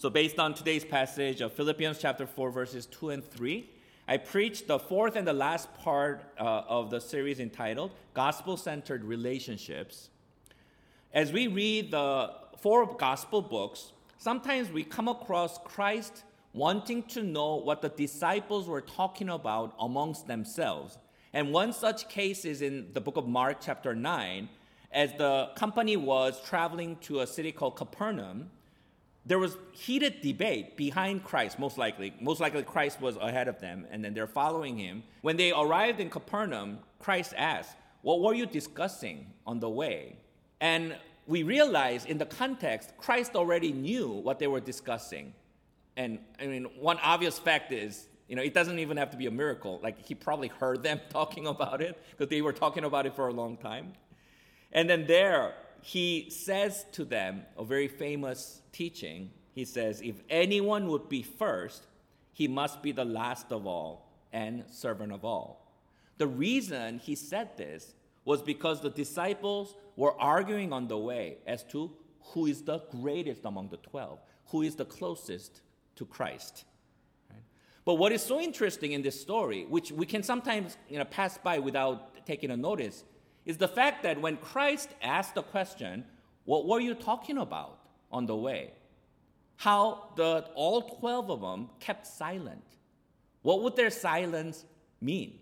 So based on today's passage of Philippians chapter 4, verses 2 and 3, I preached the fourth and the last part of the series entitled Gospel-Centered Relationships. As we read the four gospel books, sometimes we come across Christ wanting to know what the disciples were talking about amongst themselves. And one such case is in the book of Mark chapter 9. As the company was traveling to a city called Capernaum, there was heated debate behind Christ, most likely. Most likely Christ was ahead of them, and then they're following him. When they arrived in Capernaum, Christ asked, "What were you discussing on the way?" And we realize in the context, Christ already knew what they were discussing. And I mean, one obvious fact is, it doesn't even have to be a miracle. Like, he probably heard them talking about it because they were talking about it for a long time. And then there, he says to them a very famous teaching. He says, if anyone would be first, he must be the last of all and servant of all. The reason he said this was because the disciples were arguing on the way as to who is the greatest among the 12, who is the closest to Christ. Right? But what is so interesting in this story, which we can sometimes pass by without taking a notice, is the fact that when Christ asked the question, what were you talking about on the way? How all 12 of them kept silent. What would their silence mean?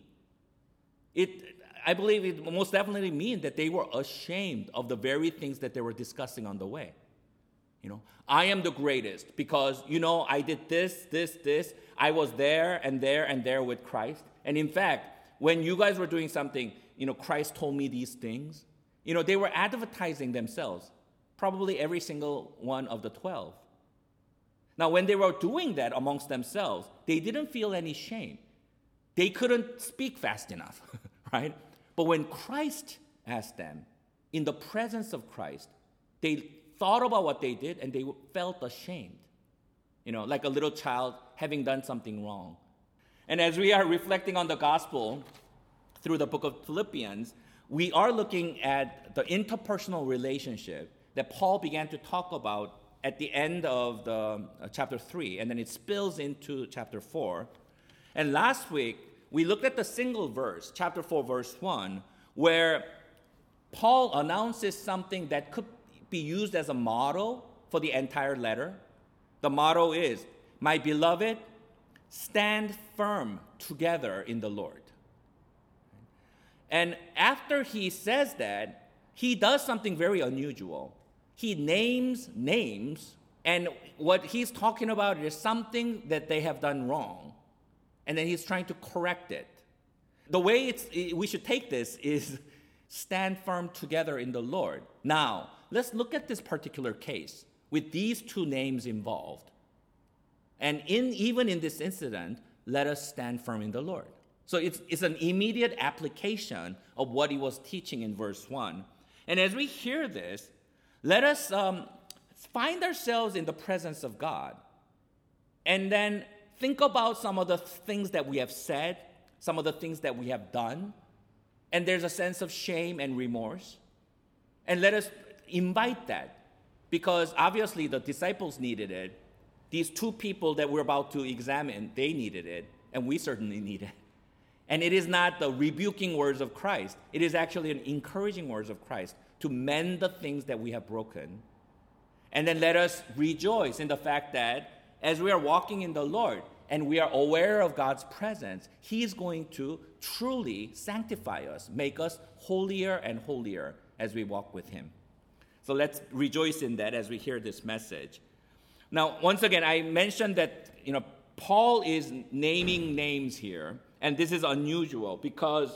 I believe it most definitely mean that they were ashamed of the very things that they were discussing on the way. I am the greatest because, I did this. I was there and there and there with Christ. And in fact, when you guys were doing something, Christ told me these things. They were advertising themselves, probably every single one of the 12. Now, when they were doing that amongst themselves, they didn't feel any shame. They couldn't speak fast enough, right? But when Christ asked them, in the presence of Christ, they thought about what they did and they felt ashamed, like a little child having done something wrong. And as we are reflecting on the gospel through the book of Philippians, we are looking at the interpersonal relationship that Paul began to talk about at the end of the chapter 3, and then it spills into chapter 4. And last week, we looked at the single verse, chapter 4, verse 1, where Paul announces something that could be used as a motto for the entire letter. The motto is, "My beloved, stand firm together in the Lord." And after he says that, he does something very unusual. He names names, and what he's talking about is something that they have done wrong. And then he's trying to correct it. The way we should take this is stand firm together in the Lord. Now, let's look at this particular case with these two names involved. And even in this incident, let us stand firm in the Lord. So it's an immediate application of what he was teaching in verse 1. And as we hear this, let us find ourselves in the presence of God. And then think about some of the things that we have said, some of the things that we have done. And there's a sense of shame and remorse. And let us invite that, because obviously the disciples needed it. These two people that we're about to examine, they needed it, and we certainly need it. And it is not the rebuking words of Christ. It is actually an encouraging words of Christ to mend the things that we have broken. And then let us rejoice in the fact that as we are walking in the Lord and we are aware of God's presence, He is going to truly sanctify us, make us holier and holier as we walk with Him. So let's rejoice in that as we hear this message. Now, once again, I mentioned that, Paul is naming names here, and this is unusual because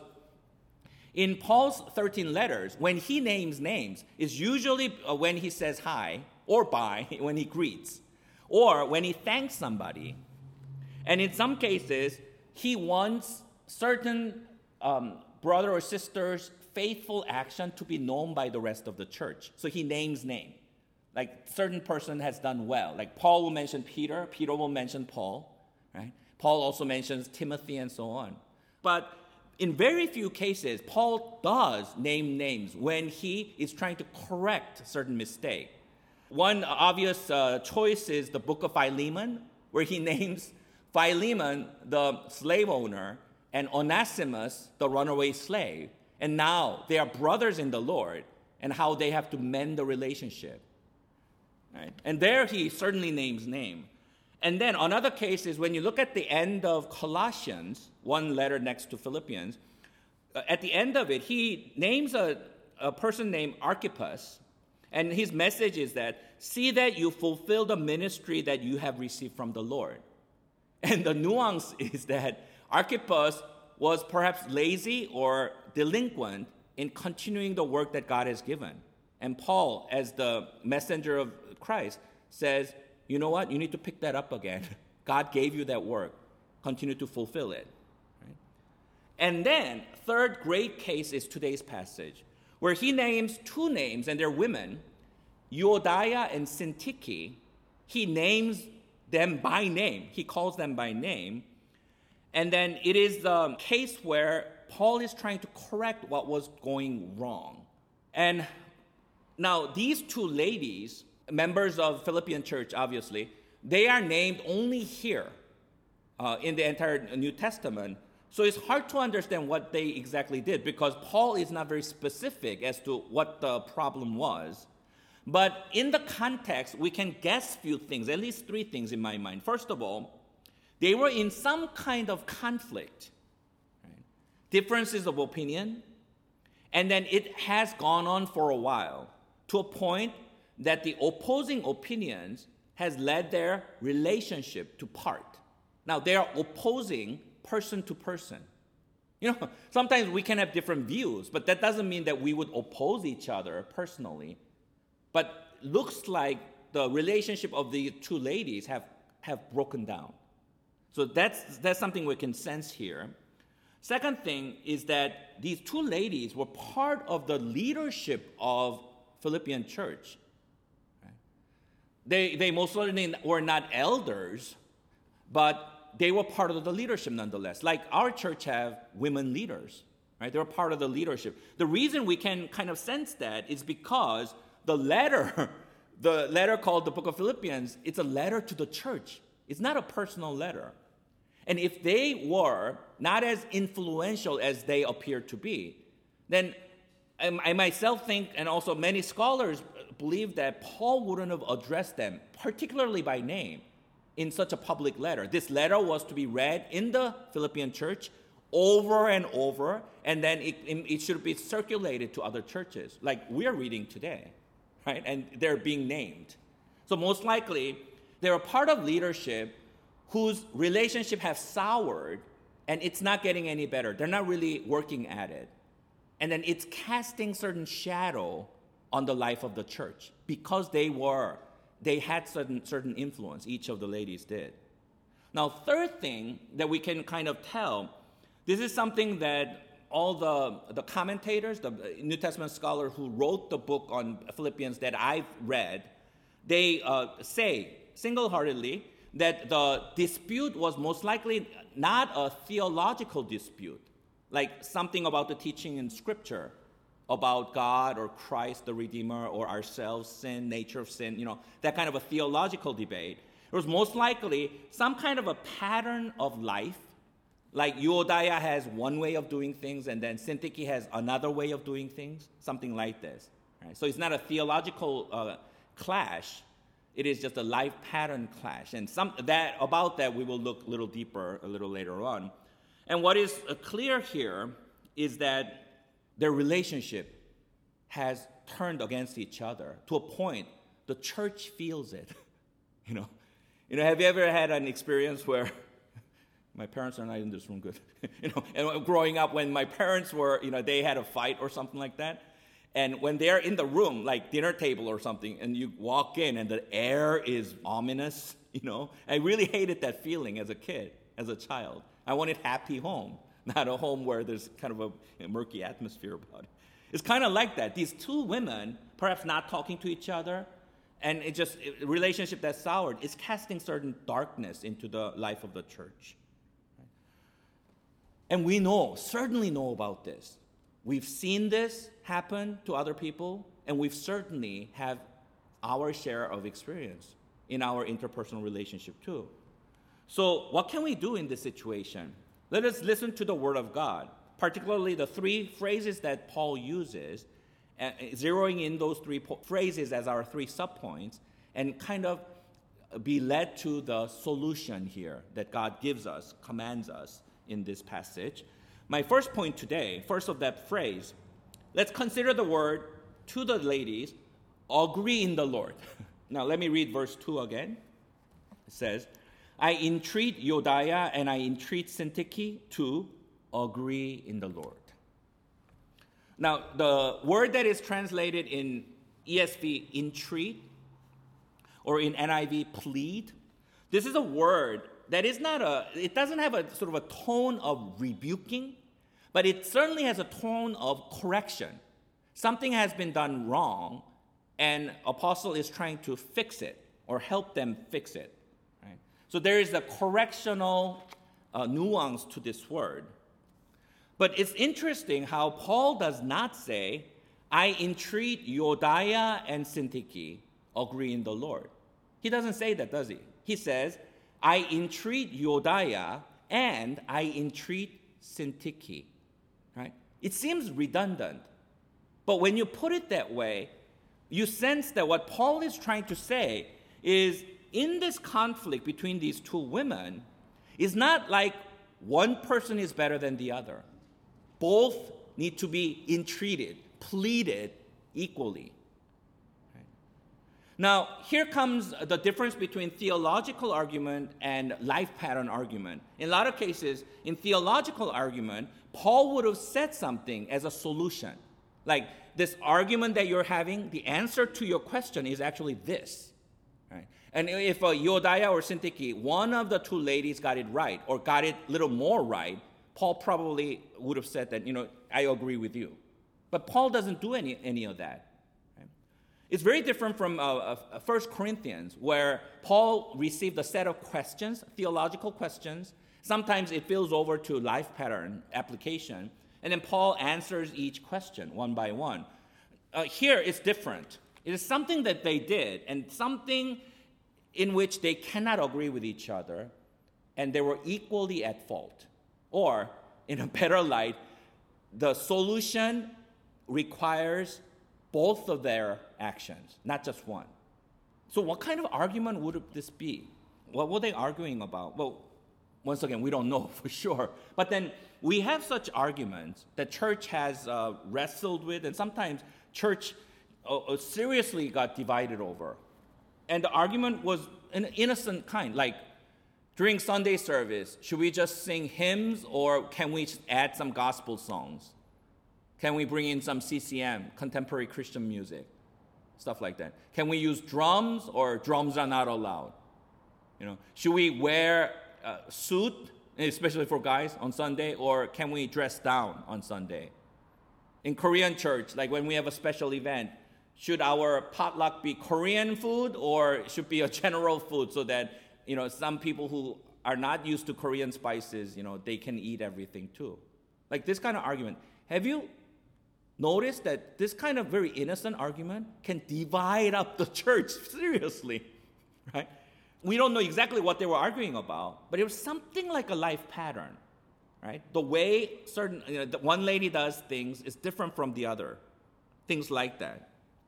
in Paul's 13 letters, when he names names, it's usually when he says hi or bye, when he greets, or when he thanks somebody. And in some cases, he wants certain brother or sister's faithful action to be known by the rest of the church. So he names name. Like certain person has done well. Like Paul will mention Peter, Peter will mention Paul, right? Paul also mentions Timothy and so on. But in very few cases, Paul does name names when he is trying to correct certain mistake. One obvious choice is the book of Philemon, where he names Philemon the slave owner and Onesimus the runaway slave. And now they are brothers in the Lord, and how they have to mend the relationship. Right? And there he certainly names name. And then another case is when you look at the end of Colossians, one letter next to Philippians, at the end of it, he names a person named Archippus, and his message is that, see that you fulfill the ministry that you have received from the Lord. And the nuance is that Archippus was perhaps lazy or delinquent in continuing the work that God has given. And Paul, as the messenger of Christ, says, you know what? You need to pick that up again. God gave you that work. Continue to fulfill it. Right? And then, third great case is today's passage, where he names two names, and they're women, Euodia and Syntyche. He names them by name. He calls them by name. And then it is the case where Paul is trying to correct what was going wrong. And now these two ladies, members of Philippian church, obviously, they are named only here in the entire New Testament. So it's hard to understand what they exactly did because Paul is not very specific as to what the problem was. But in the context, we can guess few things, at least three things in my mind. First of all, they were in some kind of conflict, right? Differences of opinion, and then it has gone on for a while to a point that the opposing opinions has led their relationship to part. Now, they are opposing person to person. You know, sometimes we can have different views, but that doesn't mean that we would oppose each other personally. But looks like the relationship of the two ladies have broken down. So that's something we can sense here. Second thing is that these two ladies were part of the leadership of Philippian church. They most certainly were not elders, but they were part of the leadership nonetheless. Like our church have women leaders, right? They're part of the leadership. The reason we can kind of sense that is because the letter called the Book of Philippians, it's a letter to the church. It's not a personal letter. And if they were not as influential as they appear to be, then I myself think, and also many scholars believe that Paul wouldn't have addressed them, particularly by name, in such a public letter. This letter was to be read in the Philippian church over and over, and then it should be circulated to other churches, like we're reading today, right? And they're being named. So most likely, they're a part of leadership whose relationship has soured, and it's not getting any better. They're not really working at it. And then it's casting certain shadow on the life of the church because they had certain influence, each of the ladies did. Now, third thing that we can kind of tell, this is something that all the commentators, the New Testament scholar who wrote the book on Philippians that I've read, they say single-heartedly that the dispute was most likely not a theological dispute, like something about the teaching in Scripture about God or Christ the Redeemer or ourselves, sin, nature of sin, that kind of a theological debate. It was most likely some kind of a pattern of life, like Euodia has one way of doing things and then Syntyche has another way of doing things, something like this. Right? So it's not a theological clash. It is just a life pattern clash. And about that we will look a little deeper a little later on. And what is clear here is that their relationship has turned against each other to a point the church feels it. Have you ever had an experience where my parents are not in this room good? And growing up when my parents were, they had a fight or something like that. And when they're in the room, like dinner table or something, and you walk in and the air is ominous, I really hated that feeling as a kid, as a child. I wanted happy home, not a home where there's kind of a murky atmosphere about it. It's kind of like that. These two women, perhaps not talking to each other, and a relationship that's soured, is casting certain darkness into the life of the church. And we certainly know about this. We've seen this happen to other people, and we've certainly have our share of experience in our interpersonal relationship too. So what can we do in this situation? Let us listen to the Word of God, particularly the three phrases that Paul uses, zeroing in those three phrases as our three subpoints, and kind of be led to the solution here that God gives us, commands us in this passage. My first point today, first of that phrase, let's consider the word to the ladies, agree in the Lord. Now let me read verse 2 again. It says, I entreat Euodia and I entreat Syntyche to agree in the Lord. Now, the word that is translated in ESV, entreat, or in NIV, plead, this is a word that is it doesn't have a sort of a tone of rebuking, but it certainly has a tone of correction. Something has been done wrong, and apostle is trying to fix it or help them fix it. Right? So there is a correctional nuance to this word. But it's interesting how Paul does not say, I entreat Euodia and Syntyche, agree in the Lord. He doesn't say that, does he? He says, I entreat Euodia and I entreat Syntyche. Right? It seems redundant. But when you put it that way, you sense that what Paul is trying to say is in this conflict between these two women, it's not like one person is better than the other. Both need to be entreated, pleaded equally. Right? Now, here comes the difference between theological argument and life pattern argument. In a lot of cases, in theological argument, Paul would have said something as a solution. Like, this argument that you're having, the answer to your question is actually this. Right? And if Euodia or Syntyche, one of the two ladies got it right, or got it a little more right, Paul probably would have said that, I agree with you. But Paul doesn't do any of that. Right? It's very different from 1 Corinthians, where Paul received a set of questions, theological questions. Sometimes it fills over to life pattern application. And then Paul answers each question one by one. Here it's different. It is something that they did, and something in which they cannot agree with each other, and they were equally at fault. Or, in a better light, the solution requires both of their actions, not just one. So what kind of argument would this be? What were they arguing about? Well, once again, we don't know for sure. But then we have such arguments that church has wrestled with, and sometimes church seriously got divided over. And the argument was an innocent kind, like, during Sunday service, should we just sing hymns, or can we add some gospel songs? Can we bring in some CCM, contemporary Christian music? Stuff like that. Can we use drums, or drums are not allowed? Should we wear a suit, especially for guys, on Sunday, or can we dress down on Sunday? In Korean church, like when we have a special event, should our potluck be Korean food, or should be a general food so that some people who are not used to Korean spices, they can eat everything too. Like this kind of argument. Have you noticed that this kind of very innocent argument can divide up the church seriously, right? We don't know exactly what they were arguing about, but it was something like a life pattern, right? The way one lady does things is different from the other, things like that.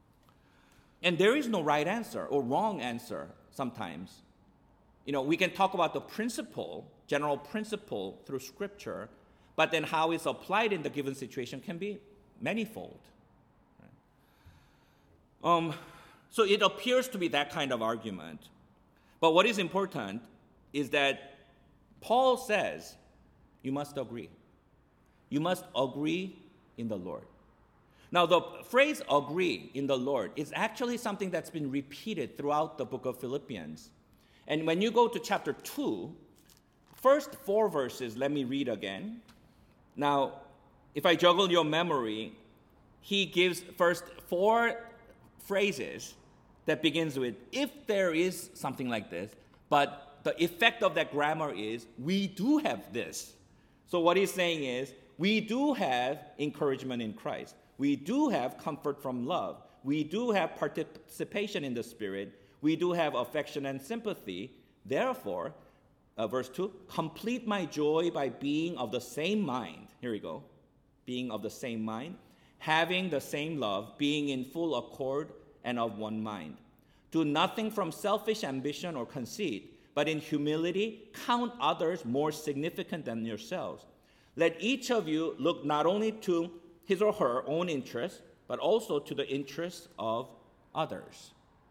And there is no right answer or wrong answer sometimes. We can talk about the principle, general principle through Scripture, but then how it's applied in the given situation can be manifold. Right? So it appears to be that kind of argument. But what is important is that Paul says, you must agree. You must agree in the Lord. Now, the phrase agree in the Lord is actually something that's been repeated throughout the book of Philippians. And when you go to chapter 2, first 4 verses, let me read again. Now, if I juggle your memory, he gives first 4 phrases that begins with, if there is something like this, but the effect of that grammar is, we do have this. So what he's saying is, we do have encouragement in Christ. We do have comfort from love. We do have participation in the Spirit. We do have affection and sympathy. Therefore, verse 2, complete my joy by being of the same mind. Here we go. Being of the same mind, having the same love, being in full accord and of one mind. Do nothing from selfish ambition or conceit, but in humility count others more significant than yourselves. Let each of you look not only to his or her own interests, but also to the interests of others.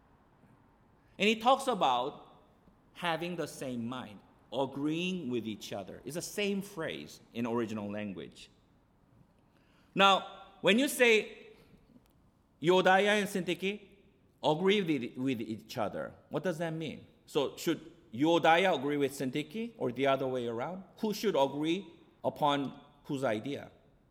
And he talks about having the same mind, agreeing with each other. It's the same phrase in original language. Now, when you say Euodia and Syntyche agree with each other, what does that mean? So should Euodia agree with Syntyche or the other way around? Who should agree upon whose idea?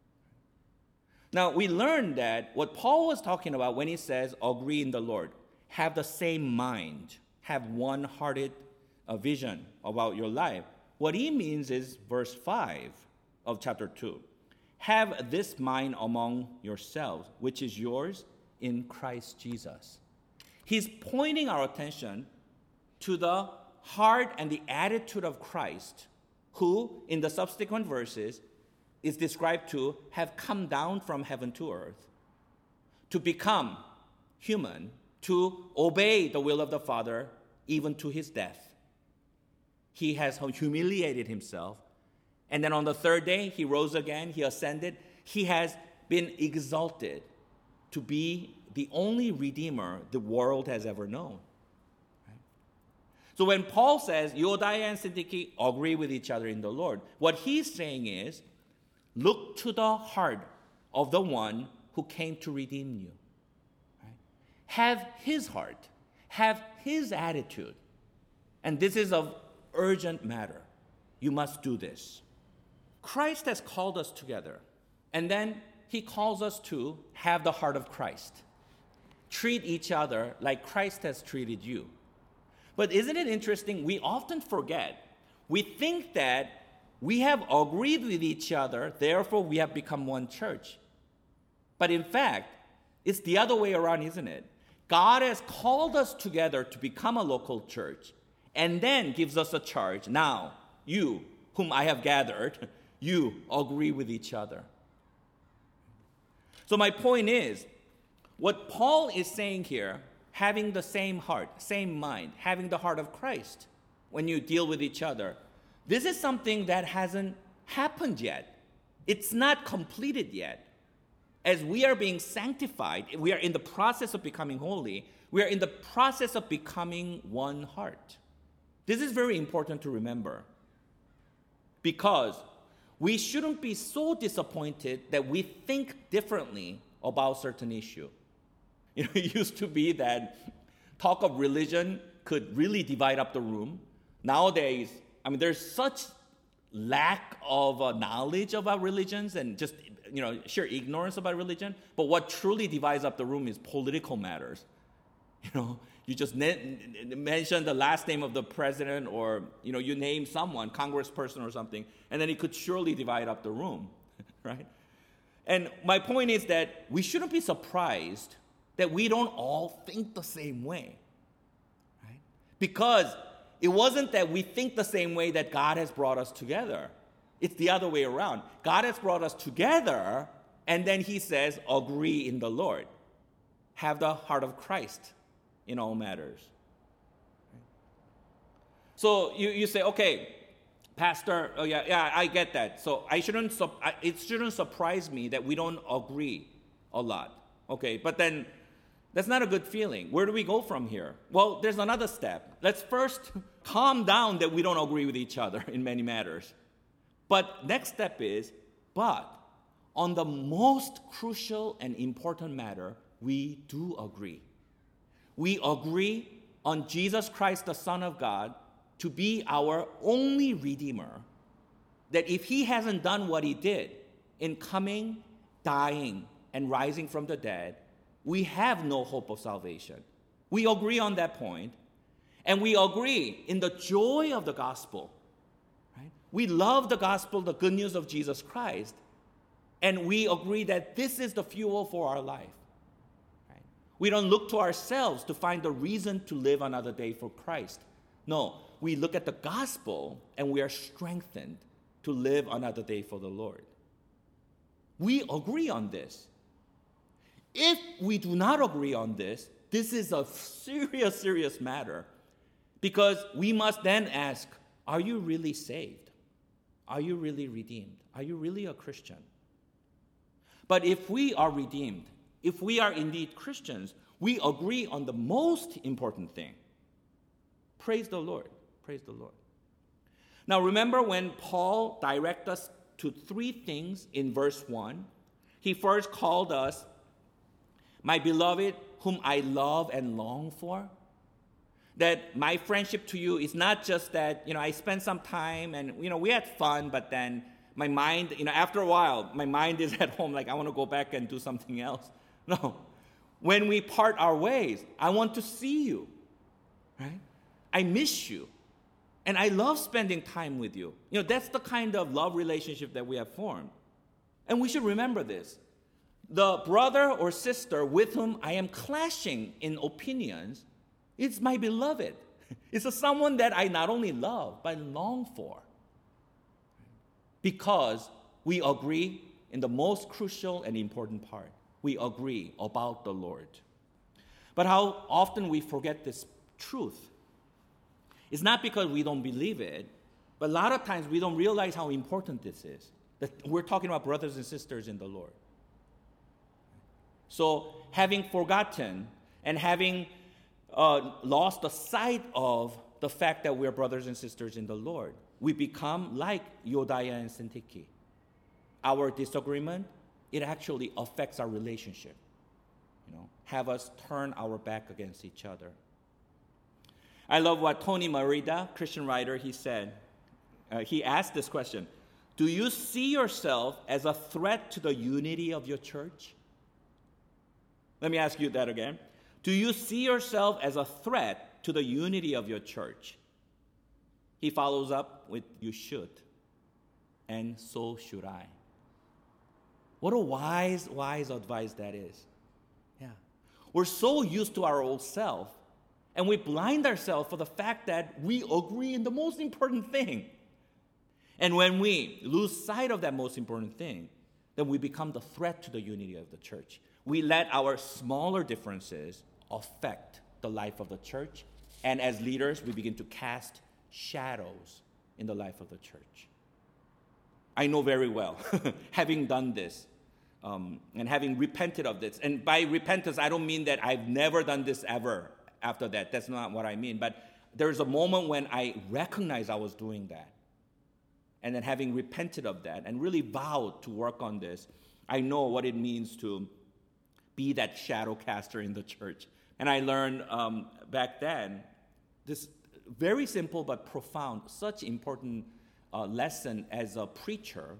Now, we learned that what Paul was talking about when he says agree in the Lord, have the same mind, have one-hearted vision about your life. What he means is verse 5 of chapter 2. Have this mind among yourselves, which is yours in Christ Jesus. He's pointing our attention to the heart and the attitude of Christ, who, in the subsequent verses, is described to have come down from heaven to earth, to become human, to obey the will of the Father, even to his death. He has humiliated himself, and then on the third day, he rose again, he ascended. He has been exalted to be the only Redeemer the world has ever known. Right? So when Paul says, Euodia and Syntyche agree with each other in the Lord, what he's saying is, look to the heart of the one who came to redeem you. Right? Have his heart, have his attitude. And this is of urgent matter. You must do this. Christ has called us together, and then he calls us to have the heart of Christ. Treat each other like Christ has treated you. But isn't it interesting? We often forget. We think that we have agreed with each other, therefore we have become one church. But in fact, it's the other way around, isn't it? God has called us together to become a local church, and then gives us a charge. Now, you, whom I have gathered, you agree with each other. So my point is, what Paul is saying here, having the same heart, same mind, having the heart of Christ, when you deal with each other, this is something that hasn't happened yet. It's not completed yet. As we are being sanctified, we are in the process of becoming holy, we are in the process of becoming one heart. This is very important to remember, because we shouldn't be so disappointed that we think differently about certain issue. It used to be that talk of religion could really divide up the room. Nowadays, there's such lack of knowledge about religions and just, sheer ignorance about religion. But what truly divides up the room is political matters. You just mention the last name of the president, or, you name someone, congressperson or something, and then it could surely divide up the room, right? And my point is that we shouldn't be surprised that we don't all think the same way, right? Because it wasn't that we think the same way that God has brought us together. It's the other way around. God has brought us together, and then he says, agree in the Lord. Have the heart of Christ in all matters. So you say, okay, Pastor, I get that. So it shouldn't surprise me that we don't agree a lot. Okay, but then that's not a good feeling. Where do we go from here? Well, there's another step. Let's first calm down that we don't agree with each other in many matters. But next step is, but on the most crucial and important matter, we do agree. We agree on Jesus Christ, the Son of God, to be our only Redeemer. That if he hasn't done what he did in coming, dying, and rising from the dead, we have no hope of salvation. We agree on that point, and we agree in the joy of the gospel. Right? We love the gospel, the good news of Jesus Christ, and we agree that this is the fuel for our life. Right? We don't look to ourselves to find the reason to live another day for Christ. No, we look at the gospel and we are strengthened to live another day for the Lord. We agree on this. If we do not agree on this, this is a serious, serious matter, because we must then ask, are you really saved? Are you really redeemed? Are you really a Christian? But if we are redeemed, if we are indeed Christians, we agree on the most important thing. Praise the Lord. Praise the Lord. Now remember when Paul directs us to three things in verse 1. He first called us, my beloved, whom I love and long for. That my friendship to you is not just that, I spent some time and, we had fun, but then my mind, after a while, my mind is at home, like I want to go back and do something else. No. When we part our ways, I want to see you, right? I miss you. And I love spending time with you. That's the kind of love relationship that we have formed. And we should remember this. The brother or sister with whom I am clashing in opinions, it's my beloved. It's someone that I not only love, but long for. Because we agree in the most crucial and important part. We agree about the Lord. But how often we forget this truth. It's not because we don't believe it, but a lot of times we don't realize how important this is. That we're talking about brothers and sisters in the Lord. So having forgotten and having lost the sight of the fact that we're brothers and sisters in the Lord, we become like Yodiah and Syntyche. Our disagreement, it actually affects our relationship. Have us turn our back against each other. I love what Tony Merida, Christian writer, he said. He asked this question: do you see yourself as a threat to the unity of your church? Let me ask you that again. Do you see yourself as a threat to the unity of your church? He follows up with, you should. And so should I. What a wise, wise advice that is. Yeah. We're so used to our old self, and we blind ourselves for the fact that we agree in the most important thing. And when we lose sight of that most important thing, then we become the threat to the unity of the church. We let our smaller differences affect the life of the church, and as leaders, we begin to cast shadows in the life of the church. I know very well, having done this, and having repented of this. And by repentance, I don't mean that I've never done this ever after that. That's not what I mean. But there's a moment when I recognized I was doing that. And then having repented of that and really vowed to work on this, I know what it means to be that shadow caster in the church. And I learned back then this very simple but profound, such important lesson as a preacher.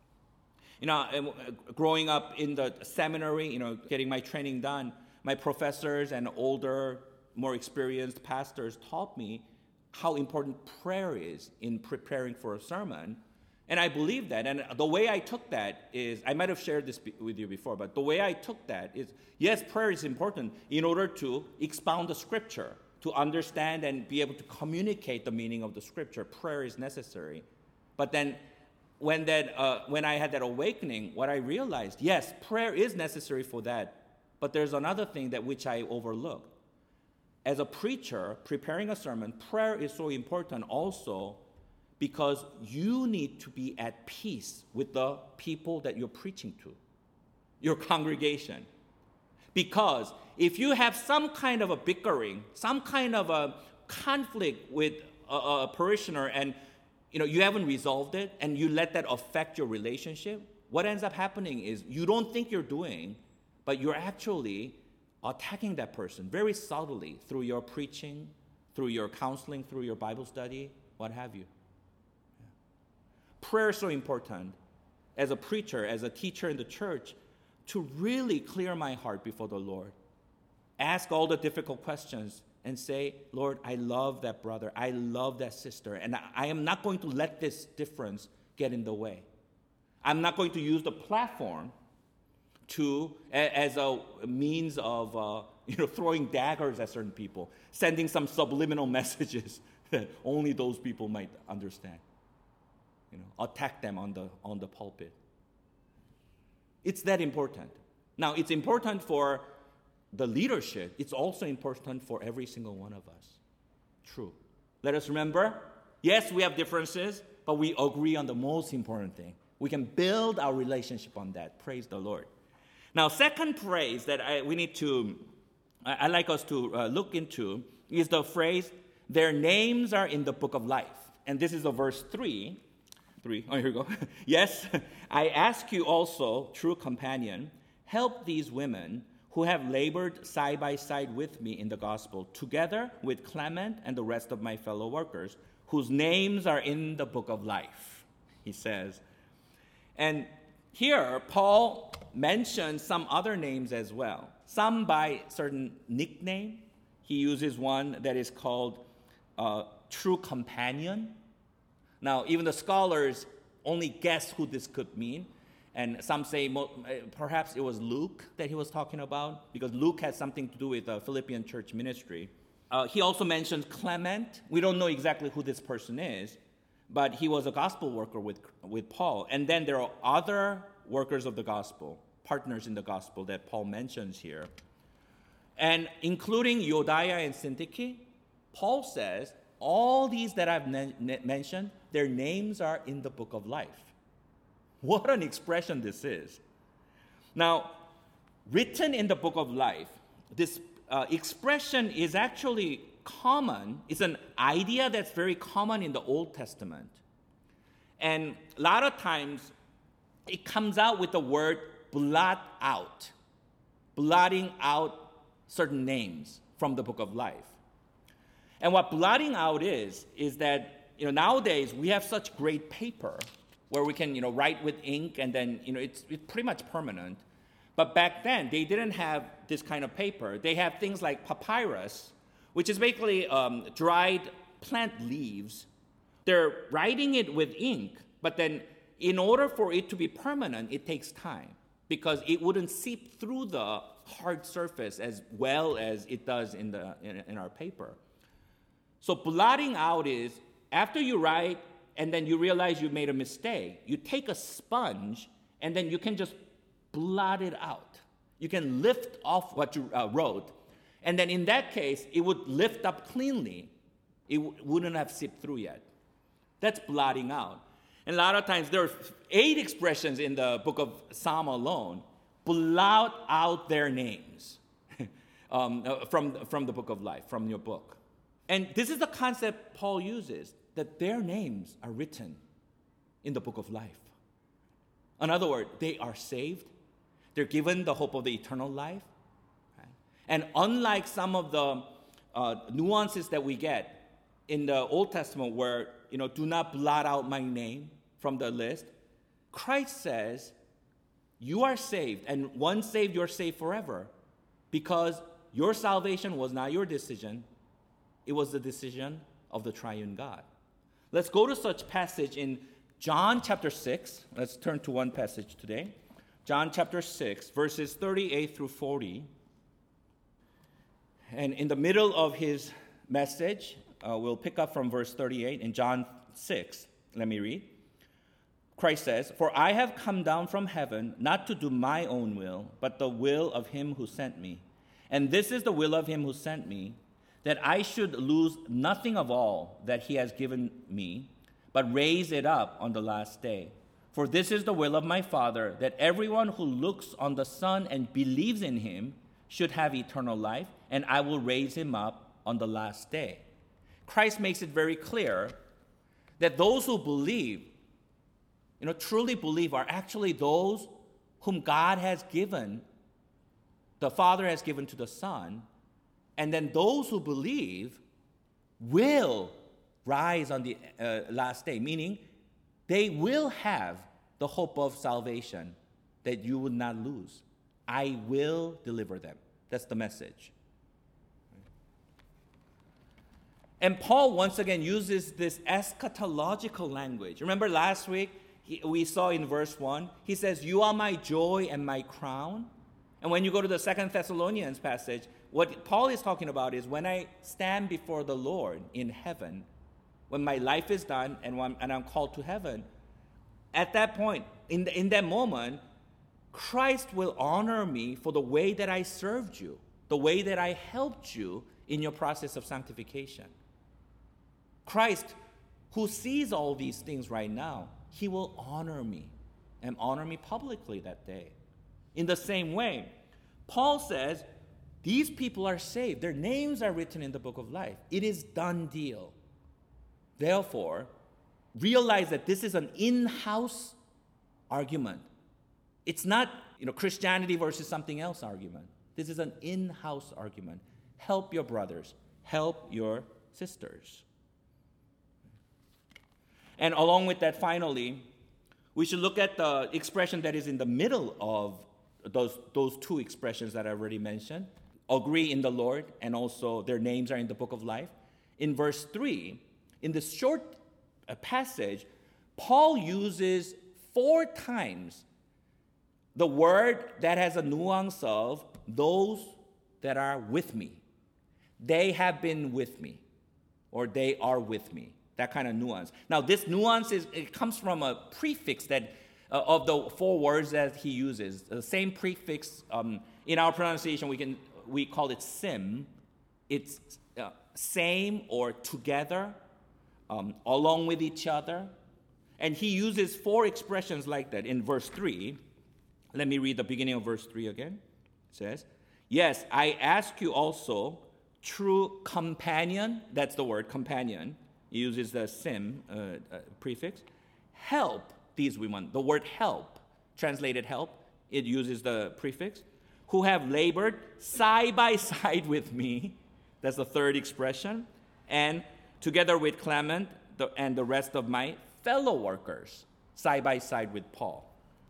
Growing up in the seminary, getting my training done, my professors and older, more experienced pastors taught me how important prayer is in preparing for a sermon. And I believe that. And the way I took that is, I might have shared this with you before, but the way I took that is, yes, prayer is important in order to expound the scripture, to understand and be able to communicate the meaning of the scripture. Prayer is necessary. But then when I had that awakening, what I realized, yes, prayer is necessary for that, but there's another thing that which I overlooked. As a preacher, preparing a sermon, prayer is so important also because you need to be at peace with the people that you're preaching to, your congregation. Because if you have some kind of a bickering, some kind of a conflict with a parishioner and you haven't resolved it and you let that affect your relationship, what ends up happening is you don't think you're doing, but you're actually attacking that person very subtly through your preaching, through your counseling, through your Bible study, what have you. Yeah. Prayer is so important as a preacher, as a teacher in the church, to really clear my heart before the Lord. Ask all the difficult questions and say, Lord, I love that brother, I love that sister, and I am not going to let this difference get in the way. I'm not going to use the platform as a means of throwing daggers at certain people, sending some subliminal messages that only those people might understand. Attack them on the pulpit. It's that important. Now, it's important for the leadership. It's also important for every single one of us. True. Let us remember, yes, we have differences, but we agree on the most important thing. We can build our relationship on that. Praise the Lord. Now, second phrase that I'd like us to look into is the phrase, their names are in the book of life. And this is the verse 3. Oh, here we go. Yes, I ask you also, true companion, help these women who have labored side by side with me in the gospel, together with Clement and the rest of my fellow workers, whose names are in the book of life, he says. And here, Paul mentions some other names as well, some by certain nickname. He uses one that is called true companion. Now, even the scholars only guess who this could mean. And some say perhaps it was Luke that he was talking about, because Luke has something to do with the Philippian church ministry. He also mentions Clement. We don't know exactly who this person is, but he was a gospel worker with Paul. And then there are other workers of the gospel, partners in the gospel that Paul mentions here. And including Euodia and Syntyche, Paul says, all these that I've mentioned, their names are in the book of life. What an expression this is. Now, written in the book of life, this expression is actually common. It's an idea that's very common in the Old Testament. And a lot of times, it comes out with the word blot out, blotting out certain names from the book of life. And what blotting out is that nowadays we have such great paper where we can write with ink, and then it's pretty much permanent. But back then they didn't have this kind of paper. They have things like papyrus, which is basically dried plant leaves. They're writing it with ink, but then in order for it to be permanent, it takes time, because it wouldn't seep through the hard surface as well as it does in our paper. So blotting out is after you write and then you realize you made a mistake, you take a sponge and then you can just blot it out. You can lift off what you wrote, and then in that case, it would lift up cleanly. It wouldn't have seeped through yet. That's blotting out. And a lot of times there are 8 expressions in the book of Psalm alone. Blot out their names from the book of life, from your book. And this is the concept Paul uses, that their names are written in the book of life. In other words, they are saved. They're given the hope of the eternal life. Right? And unlike some of the nuances that we get in the Old Testament where, do not blot out my name from the list, Christ says, you are saved. And once saved, you're saved forever. Because your salvation was not your decision. It was the decision of the triune God. Let's go to such passage in John chapter 6. Let's turn to one passage today. John chapter 6, verses 38 through 40. And in the middle of his message, we'll pick up from verse 38 in John 6. Let me read. Christ says, "For I have come down from heaven not to do my own will, but the will of him who sent me. And this is the will of him who sent me, that I should lose nothing of all that he has given me, but raise it up on the last day. For this is the will of my Father, that everyone who looks on the Son and believes in him should have eternal life, and I will raise him up on the last day." Christ makes it very clear that those who believe, truly believe, are actually those whom God has given, the Father has given to the Son, and then those who believe will rise on the last day, meaning they will have the hope of salvation that you would not lose. I will deliver them. That's the message. And Paul once again uses this eschatological language. Remember last week, we saw in verse 1, he says, "You are my joy and my crown." And when you go to the 2 Thessalonians passage, what Paul is talking about is when I stand before the Lord in heaven, when my life is done and I'm called to heaven, at that point, in that moment, Christ will honor me for the way that I served you, the way that I helped you in your process of sanctification. Christ, who sees all these things right now, he will honor me and honor me publicly that day. In the same way, Paul says, these people are saved. Their names are written in the book of life. It is done deal. Therefore, realize that this is an in-house argument. It's not, Christianity versus something else argument. This is an in-house argument. Help your brothers. Help your sisters. And along with that, finally, we should look at the expression that is in the middle of those two expressions that I already mentioned. Agree in the Lord, and also their names are in the book of life. In verse 3, in this short passage, Paul uses 4 times the word that has a nuance of those that are with me. They have been with me, or they are with me. That kind of nuance. Now, this nuance comes from a prefix that of the 4 words that he uses. The same prefix in our pronunciation we call it sim. It's same or together, along with each other, and he uses 4 expressions like that in verse 3. Let me read the beginning of verse 3 again. It says, "Yes, I ask you also, true companion," that's the word, companion. He uses the sim prefix. "Help these women." The word help, translated help, it uses the prefix. "Who have labored side by side with me." That's the 3rd expression. "And together with Clement and the rest of my fellow workers," side by side with Paul.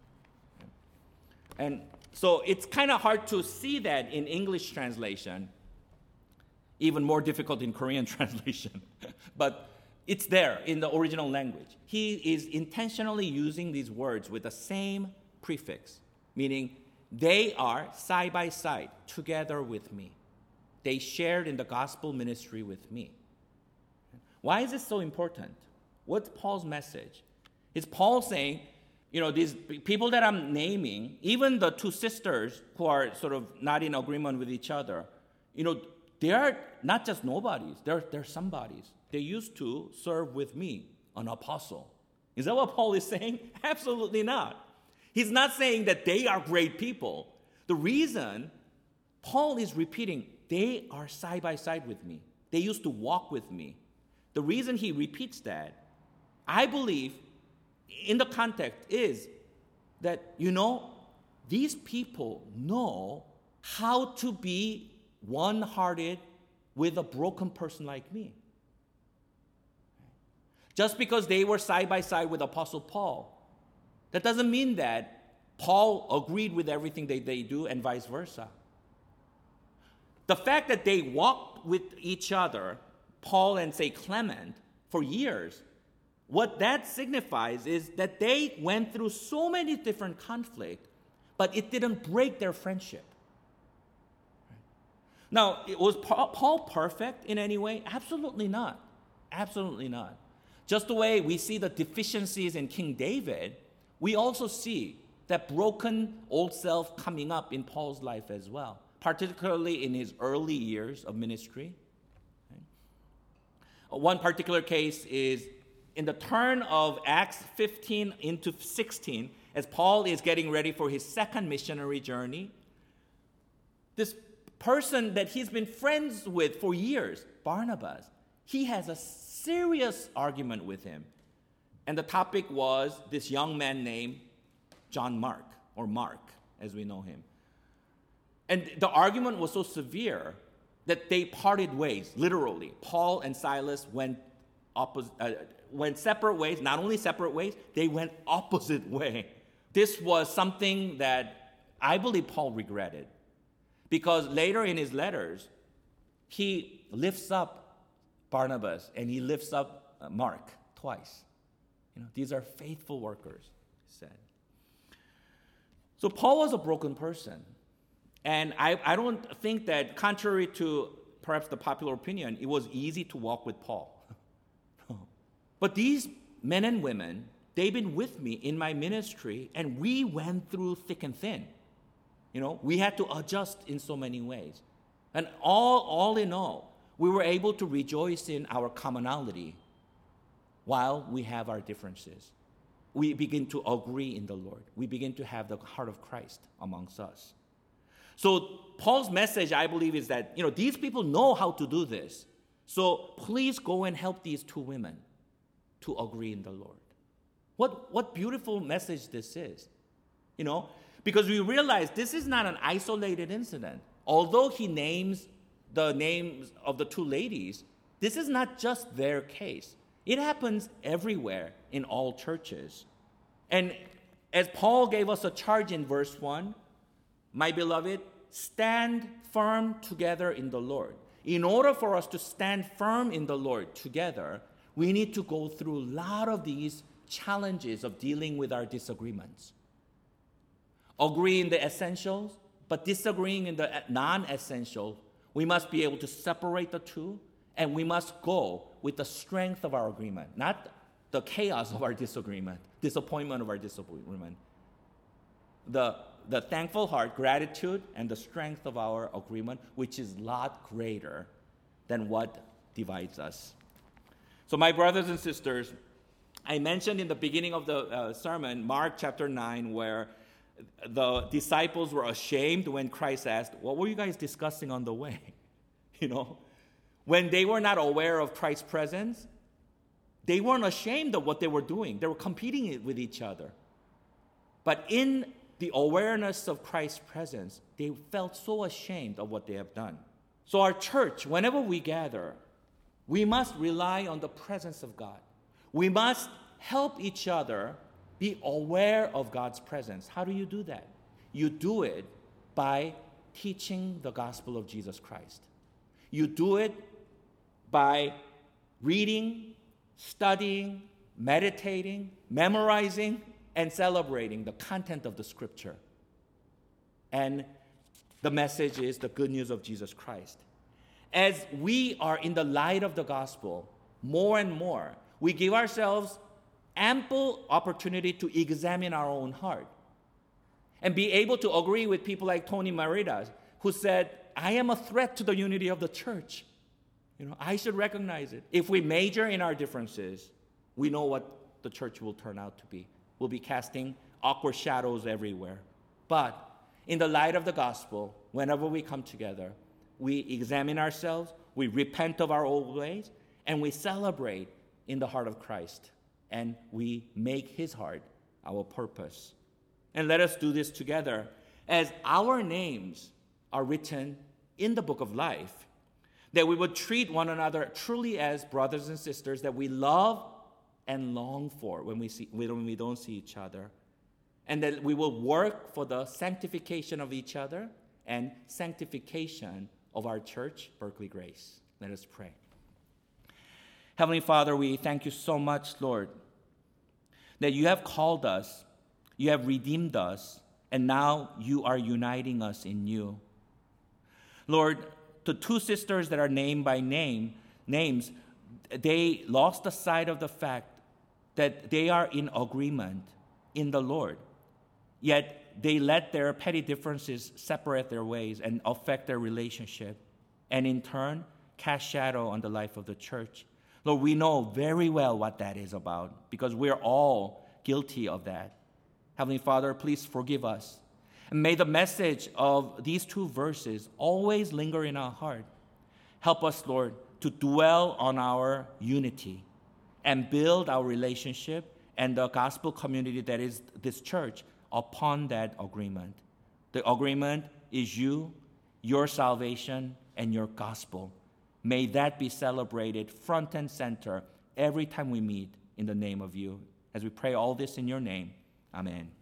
And so it's kind of hard to see that in English translation, even more difficult in Korean translation. But it's there in the original language. He is intentionally using these words with the same prefix, meaning they are side by side, together with me. They shared in the gospel ministry with me. Why is this so important? What's Paul's message? Is Paul saying, these people that I'm naming, even the 2 sisters who are sort of not in agreement with each other, they are not just nobodies, they're somebodies. They used to serve with me, an apostle. Is that what Paul is saying? Absolutely not. He's not saying that they are great people. The reason Paul is repeating, they are side by side with me. They used to walk with me. The reason he repeats that, I believe, in the context is that, these people know how to be one-hearted with a broken person like me. Just because they were side by side with Apostle Paul, that doesn't mean that Paul agreed with everything they do and vice versa. The fact that they walked with each other, Paul and, say, Clement, for years, what that signifies is that they went through so many different conflicts, but it didn't break their friendship. Now, was Paul perfect in any way? Absolutely not. Absolutely not. Just the way we see the deficiencies in King David, we also see that broken old self coming up in Paul's life as well, particularly in his early years of ministry. One particular case is in the turn of Acts 15 into 16, as Paul is getting ready for his 2nd missionary journey, this person that he's been friends with for years, Barnabas, he has a serious argument with him. And the topic was this young man named John Mark, or Mark, as we know him. And the argument was so severe that they parted ways, literally. Paul and Silas went separate ways. Not only separate ways, they went opposite way. This was something that I believe Paul regretted, because later in his letters, he lifts up Barnabas and he lifts up Mark twice. These are faithful workers. said. So Paul was a broken person. And I don't think that, contrary to perhaps the popular opinion, it was easy to walk with Paul. But these men and women, they've been with me in my ministry, and we went through thick and thin. We had to adjust in so many ways. And all in all, we were able to rejoice in our commonality while we have our differences. We begin to agree in the Lord. We begin to have the heart of Christ amongst us. So Paul's message, I believe, is that, these people know how to do this. So please go and help these two women to agree in the Lord. What beautiful message this is, because we realize this is not an isolated incident. Although he names the names of the two ladies, this is not just their case. It happens everywhere in all churches. And as Paul gave us a charge in verse 1, my beloved, stand firm together in the Lord. In order for us to stand firm in the Lord together, we need to go through a lot of these challenges of dealing with our disagreements. Agree in the essentials, but disagreeing in the non-essential. We must be able to separate the two, and we must go with the strength of our agreement, not the chaos of our disagreement, disappointment of our disagreement. The thankful heart, gratitude, and the strength of our agreement, which is a lot greater than what divides us. So my brothers and sisters, I mentioned in the beginning of the sermon, Mark chapter 9, where the disciples were ashamed when Christ asked, what were you guys discussing on the way? When they were not aware of Christ's presence, they weren't ashamed of what they were doing. They were competing with each other. But in the awareness of Christ's presence, they felt so ashamed of what they have done. So our church, whenever we gather, we must rely on the presence of God. We must help each other be aware of God's presence. How do you do that? You do it by teaching the gospel of Jesus Christ. You do it by reading, studying, meditating, memorizing, and celebrating the content of the scripture. And the message is the good news of Jesus Christ. As we are in the light of the gospel, more and more, we give ourselves ample opportunity to examine our own heart and be able to agree with people like Tony Merida, who said, I am a threat to the unity of the church. I should recognize it. If we major in our differences, we know what the church will turn out to be. We'll be casting awkward shadows everywhere. But in the light of the gospel, whenever we come together, we examine ourselves, we repent of our old ways, and we celebrate in the heart of Christ. And we make his heart our purpose. And let us do this together as our names are written in the book of life, that we would treat one another truly as brothers and sisters that we love and long for when we don't see each other, and that we will work for the sanctification of each other and sanctification of our church, Berkeley Grace. Let us pray. Heavenly Father, we thank you so much, Lord, that you have called us, you have redeemed us, and now you are uniting us in you. Lord, the two sisters that are named by names, they lost the sight of the fact that they are in agreement in the Lord. Yet they let their petty differences separate their ways and affect their relationship, and in turn, cast shadow on the life of the church. Lord, we know very well what that is about because we're all guilty of that. Heavenly Father, please forgive us. And may the message of these two verses always linger in our heart. Help us, Lord, to dwell on our unity and build our relationship and the gospel community that is this church upon that agreement. The agreement is you, your salvation, and your gospel. May that be celebrated front and center every time we meet in the name of you. As we pray all this in your name, amen.